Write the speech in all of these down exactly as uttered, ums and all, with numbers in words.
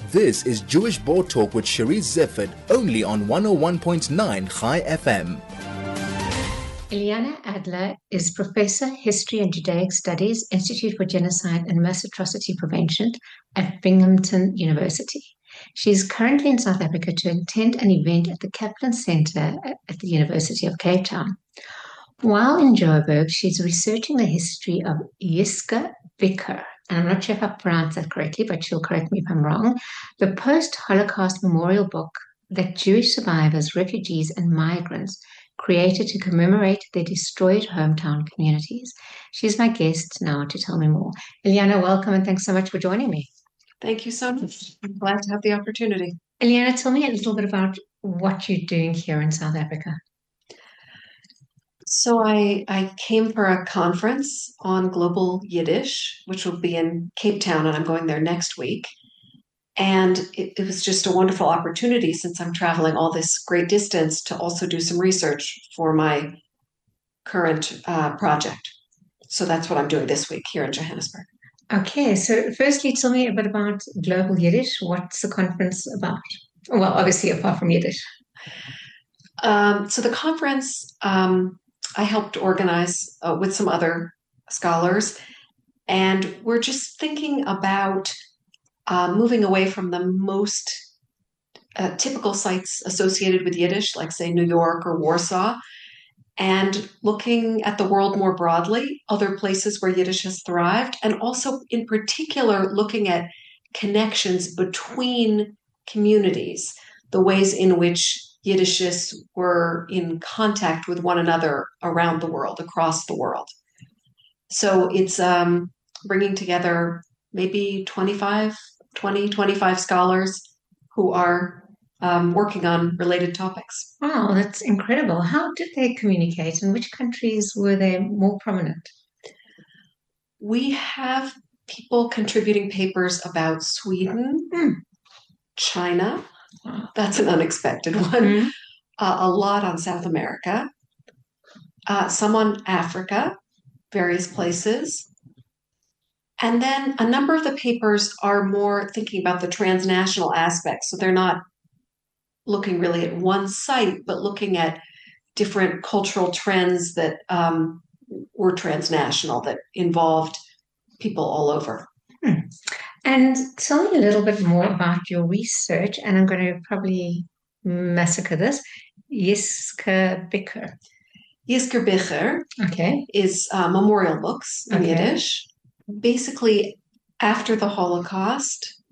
This is Jewish Board Talk with Cherise Zifford, only on one oh one point nine Chai F M. Eliana Adler is Professor, History and Judaic Studies, Institute for Genocide and Mass Atrocity Prevention at Binghamton University. She is currently in South Africa to attend an event at the Kaplan Center at the University of Cape Town. While in Joburg, she's researching the history of Yiska Bicker, and I'm not sure if I pronounced that correctly, but she'll correct me if I'm wrong, the post-Holocaust memorial book that Jewish survivors, refugees, and migrants created to commemorate their destroyed hometown communities. She's my guest now to tell me more. Eliana, welcome, and thanks so much for joining me. Thank you so much. I'm glad to have the opportunity. Eliana, tell me a little bit about what you're doing here in South Africa. So I, I came for a conference on global Yiddish, which will be in Cape Town, and I'm going there next week. And it, it was just a wonderful opportunity, since I'm traveling all this great distance, to also do some research for my current uh, project. So that's what I'm doing this week here in Johannesburg. Okay, so firstly, tell me a bit about Global Yiddish. What's the conference about? Well, obviously, apart from Yiddish. Um, so the conference um, I helped organize uh, with some other scholars, and we're just thinking about uh, moving away from the most uh, typical sites associated with Yiddish, like, say, New York or Warsaw, and looking at the world more broadly, other places where Yiddish has thrived, and also in particular looking at connections between communities, the ways in which Yiddishists were in contact with one another around the world, across the world. So it's um, bringing together maybe twenty-five, twenty, twenty-five scholars who are um, working on related topics. Wow, that's incredible. How did they communicate? In which countries were they more prominent? We have people contributing papers about Sweden, Hmm. China. That's an unexpected one. Mm-hmm. Uh, a lot on South America, uh, some on Africa, various places. And then a number of the papers are more thinking about the transnational aspects. So they're not looking really at one site, but looking at different cultural trends that um, were transnational, that involved people all over. Hmm. And tell me a little bit more about your research, and I'm going to probably massacre this. Yiska Bicker. Yisker Bicher Okay. is uh, memorial books in Okay. Yiddish. Basically, after the Holocaust,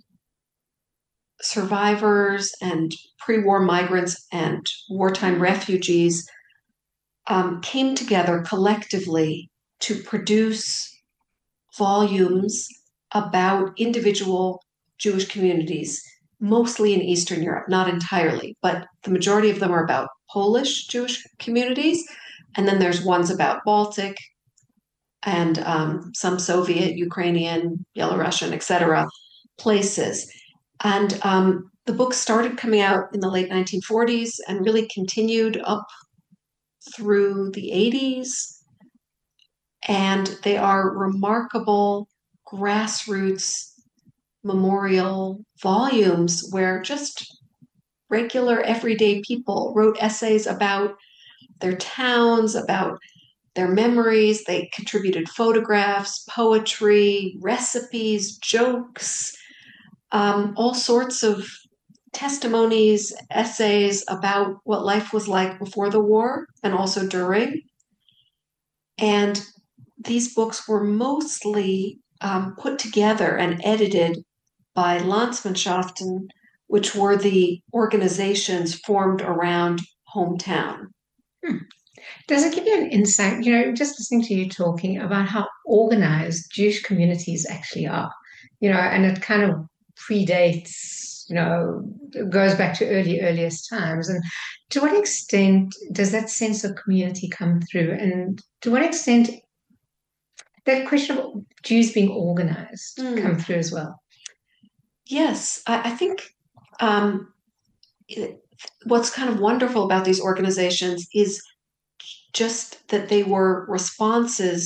survivors and pre-war migrants and wartime refugees um, came together collectively to produce volumes about individual Jewish communities, mostly in Eastern Europe, not entirely, but the majority of them are about Polish Jewish communities. And then there's ones about Baltic and um, some Soviet, Ukrainian, Belarusian, et cetera places. And um, the book started coming out in the late nineteen forties and really continued up through the eighties. And they are remarkable grassroots memorial volumes where just regular everyday people wrote essays about their towns, about their memories. They contributed photographs, poetry, recipes, jokes, um, all sorts of testimonies, essays about what life was like before the war and also during. And these books were mostly um, put together and edited by Landsmannschaften, which were the organizations formed around hometown. Hmm. Does it give you an insight, you know, just listening to you talking about how organized Jewish communities actually are, you know, and it kind of predates, you know, goes back to early, earliest times. And to what extent does that sense of community come through? And to what extent that question of Jews being organized Mm. come through as well? Yes, I, I think um, it, what's kind of wonderful about these organizations is just that they were responses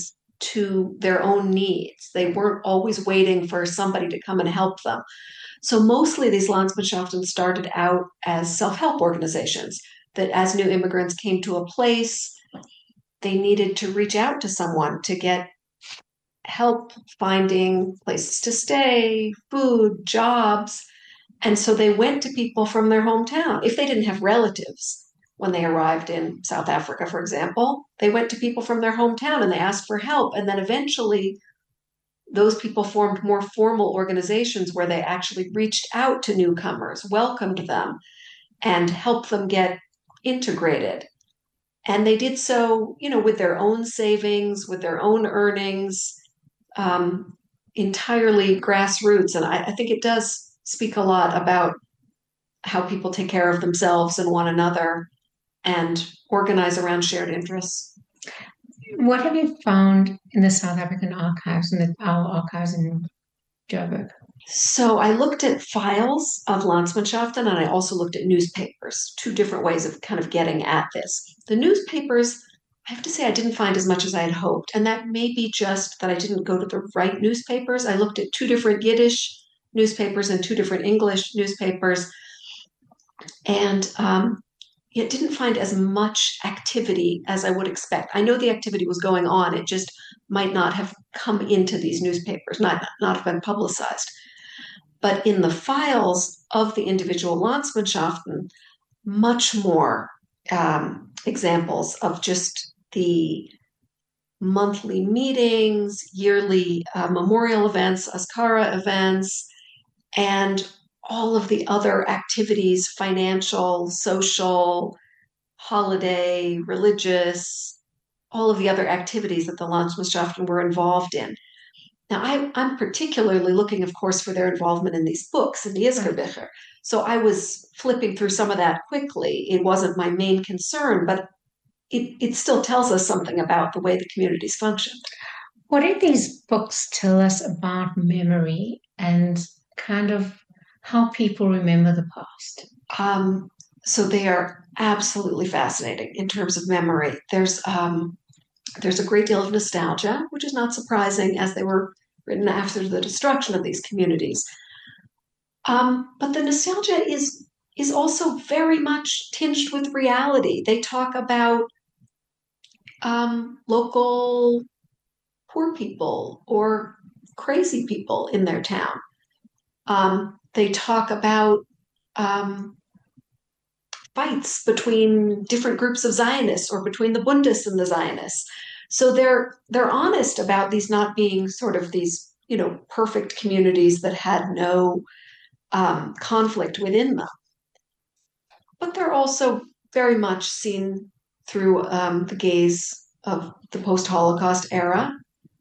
to their own needs. They weren't always waiting for somebody to come and help them. So mostly these Landsmannschaften started out as self-help organizations that as new immigrants came to a place, they needed to reach out to someone to get help finding places to stay, food, jobs. And so they went to people from their hometown. If they didn't have relatives when they arrived in South Africa, for example, they went to people from their hometown and they asked for help. And then eventually those people formed more formal organizations where they actually reached out to newcomers, welcomed them, and helped them get integrated. And they did so, you know, with their own savings, with their own earnings, um, entirely grassroots. And I, I think it does speak a lot about how people take care of themselves and one another and organize around shared interests. What have you found in the South African archives and the, our archives in Joburg? So I looked at files of Landsmannschaften and I also looked at newspapers, two different ways of kind of getting at this. The newspapers, I have to say I didn't find as much as I had hoped. And that may be just that I didn't go to the right newspapers. I looked at two different Yiddish newspapers and two different English newspapers. And um, yet didn't find as much activity as I would expect. I know the activity was going on. It just might not have come into these newspapers, not, not have been publicized. But in the files of the individual Landsmannschaften, much more um, examples of just the monthly meetings, yearly uh, memorial events, Askara events, and all of the other activities, financial, social, holiday, religious, all of the other activities that the Landsmannschaften were involved in. Now, I, I'm particularly looking, of course, for their involvement in these books, in the Izkerbücher. So I was flipping through some of that quickly. It wasn't my main concern, but it, it still tells us something about the way the communities function. What did these books tell us about memory and kind of how people remember the past? Um, so they are absolutely fascinating in terms of memory. There's um, there's a great deal of nostalgia, which is not surprising as they were written after the destruction of these communities. Um, but the nostalgia is is also very much tinged with reality. They talk about um, local poor people or crazy people in their town. Um, they talk about um, fights between different groups of Zionists or between the Bundists and the Zionists. So they're they're honest about these not being sort of these, you know, perfect communities that had no um, conflict within them. But they're also very much seen through um, the gaze of the post-Holocaust era.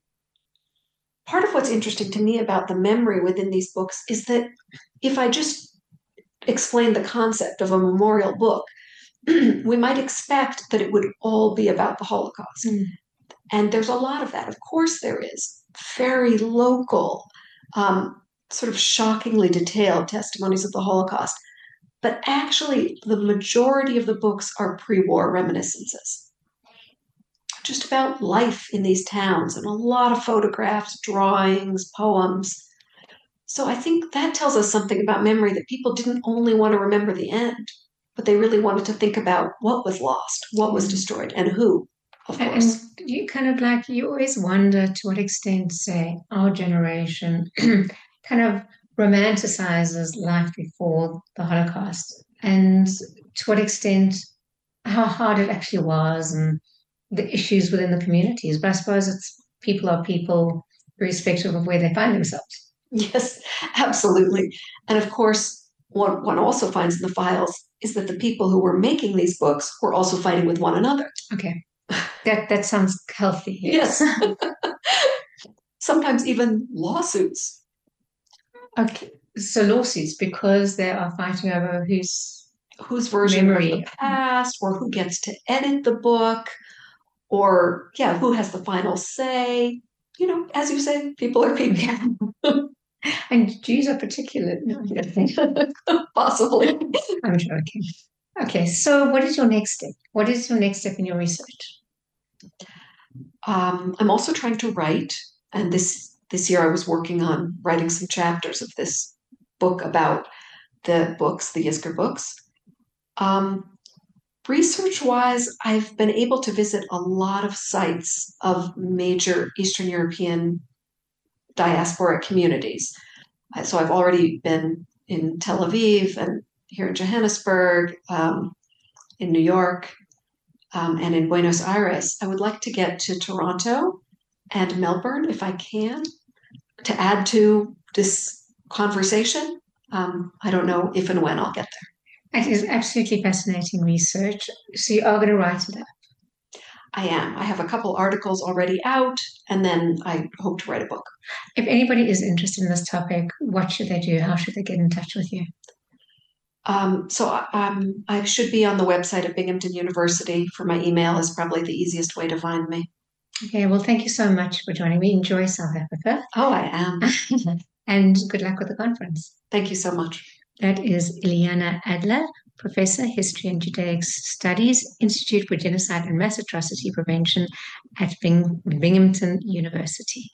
Part of what's interesting to me about the memory within these books is that if I just explain the concept of a memorial book, we might expect that it would all be about the Holocaust. Mm. And there's a lot of that. Of course there is. Very local, um, sort of shockingly detailed testimonies of the Holocaust. But actually, the majority of the books are pre-war reminiscences. Just about life in these towns and a lot of photographs, drawings, poems. So I think that tells us something about memory, that people didn't only want to remember the end, but they really wanted to think about what was lost, what was destroyed, and who, of course. And you kind of like, you always wonder to what extent, say, our generation kind of romanticizes life before the Holocaust, and to what extent, how hard it actually was, and the issues within the communities. But I suppose it's people are people, irrespective of where they find themselves. Yes, absolutely. And of course, what one also finds in the files is that the people who were making these books were also fighting with one another. Okay. That that sounds healthy. Yes. Sometimes even lawsuits. Okay. So lawsuits because they are fighting over whose whose version memory of the past, or who gets to edit the book, or yeah, who has the final say. You know, as you say, people are people. And Jews are particular. No, I don't think. Possibly. I'm joking. Okay, so what is your next step? What is your next step in your research? Um, I'm also trying to write, and this this year I was working on writing some chapters of this book about the books, the Yizkor books. Um, Research-wise, I've been able to visit a lot of sites of major Eastern European diasporic communities. So I've already been in Tel Aviv and here in Johannesburg, um, in New York, um, and in Buenos Aires. I would like to get to Toronto and Melbourne if I can to add to this conversation. Um, I don't know if and when I'll get there. It is absolutely fascinating research. So you are going to write it up. I am. I have a couple articles already out, and then I hope to write a book. If anybody is interested in this topic, what should they do? How should they get in touch with you? Um, so um, I should be on the website of Binghamton University. For my email is probably the easiest way to find me. Okay, well, thank you so much for joining me. Enjoy South Africa. Oh, I am. And good luck with the conference. Thank you so much. That is Ileana Adler, Professor, History and Judaic Studies, Institute for Genocide and Mass Atrocity Prevention at Bing- Binghamton University.